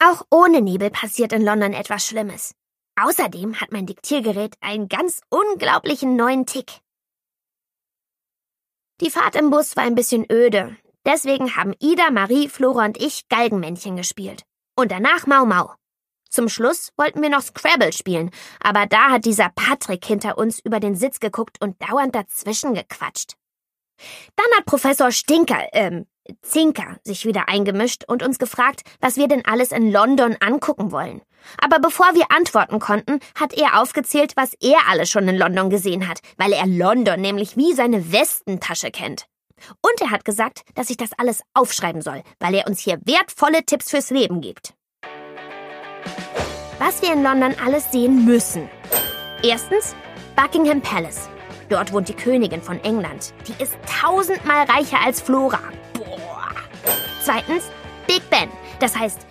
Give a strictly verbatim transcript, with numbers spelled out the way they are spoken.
Auch ohne Nebel passiert in London etwas Schlimmes. Außerdem hat mein Diktiergerät einen ganz unglaublichen neuen Tick. Die Fahrt im Bus war ein bisschen öde. Deswegen haben Ida, Marie, Flora und ich Galgenmännchen gespielt. Und danach Mau Mau. Zum Schluss wollten wir noch Scrabble spielen, aber da hat dieser Patrick hinter uns über den Sitz geguckt und dauernd dazwischen gequatscht. Dann hat Professor Stinker, ähm, Zinker sich wieder eingemischt und uns gefragt, was wir denn alles in London angucken wollen. Aber bevor wir antworten konnten, hat er aufgezählt, was er alles schon in London gesehen hat, weil er London nämlich wie seine Westentasche kennt. Und er hat gesagt, dass ich das alles aufschreiben soll, weil er uns hier wertvolle Tipps fürs Leben gibt. Was wir in London alles sehen müssen. Erstens Buckingham Palace. Dort wohnt die Königin von England. Die ist tausendmal reicher als Flora. Boah. Zweitens Big Ben. Das heißt